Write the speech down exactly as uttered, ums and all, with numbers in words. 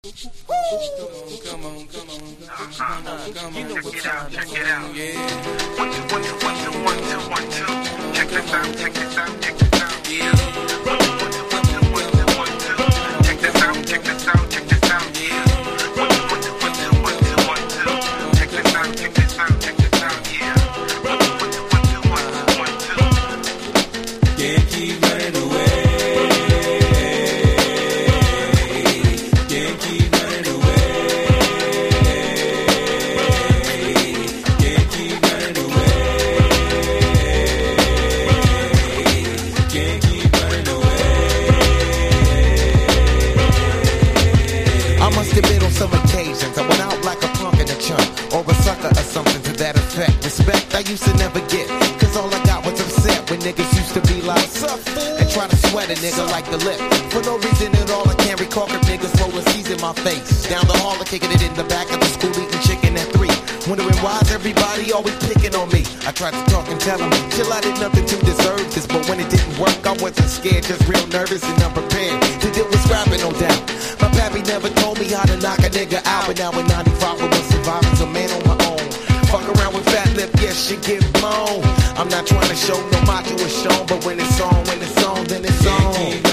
Come on, come on, come on, come on. You know what time it is. Check it out. Yeah. One, two, one, two, one, two, one, two, one, two. Check this out, check this out, check this out. Yeah. One, two, one, two, one, two, one, two, one, two. Check this out, check this out, check this out. Yeah. One, two, one, two, one, two, one, two, one, two. Check this out, check this out, check this out. Yeah. One, two, one, two, one, two, one, two, one, two. Can't keep running away. Some occasions I went out like a punk in a chunk, or a sucker or something to that effect. Respect I used to never get, cause all I got was upset when niggas used to be like, and try to sweat a nigga like the lip. For no reason at all I can't recall if niggas rolling C's in my face. Down the hall, kicking it in the back of the school, eating chicken at three. Wondering why's everybody always picking on me. I tried to talk and tell them, chill, I did nothing to deserve this. But when it didn't work, I wasn't scared, just real nervous and unprepared to deal with scrapping, no doubt. My pappy never told me how to knock a nigga out, but now in ninety-five I was surviving, a man on my own. Fuck around with fat lip, yes, she get blown. I'm not trying to show no macho is shown, but when it's on, when it's on, then it's on.